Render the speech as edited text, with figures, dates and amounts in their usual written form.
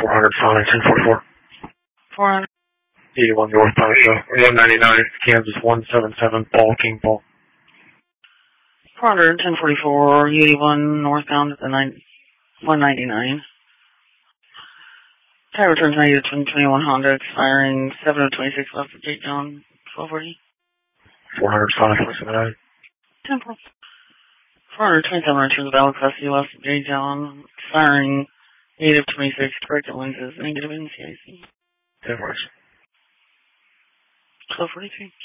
1044. 400. 81 northbound show. 199, Kansas 177, Ball, King Ball. 400, 1044, 81 northbound at the 199. Tire returns 90 to 2021 Honda, expiring 7 of 26 left of Jake Down, 1240. 400, 10 427 returns valid class C left of Jake Down, expiring 8 of 26, corrected lenses, negative NCIC. 10 words. 1243.